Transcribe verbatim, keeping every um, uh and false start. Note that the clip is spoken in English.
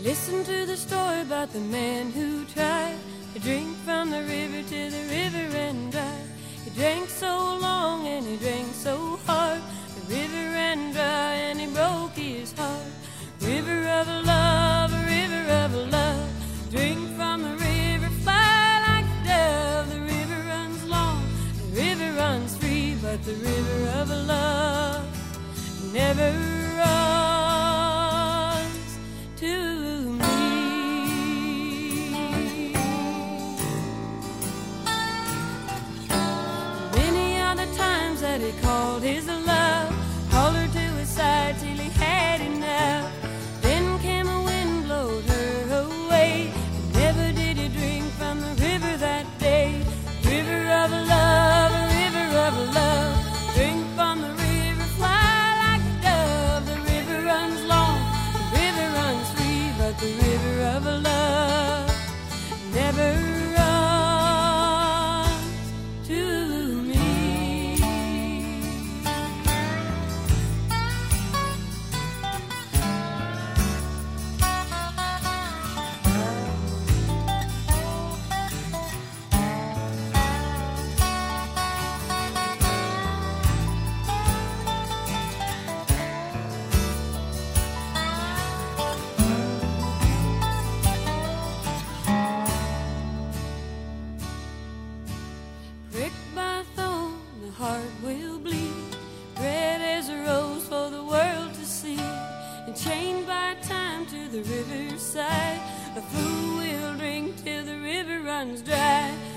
Listen to the story about the man who tried to drink from the river till the river ran dry. He drank so long and he drank so hard, the river ran dry and he broke his heart. River of love, a river of love, drink from the river, fly like a dove. The river runs long, the river runs free, but the river of love never runs to me. Many are the times that he called his love, called her to his side till he had enough. Then came a wind, blowed her away, and never did he drink from the river that day. River of love, a river of love, drink from the river, fly like a dove. The river runs long, the river runs free, but the river of love never runs to me. Pricked by a thorn, the heart will bleed, red as a rose for the world to see, and chained by time to the riverside, a fool will drink till the river runs dry.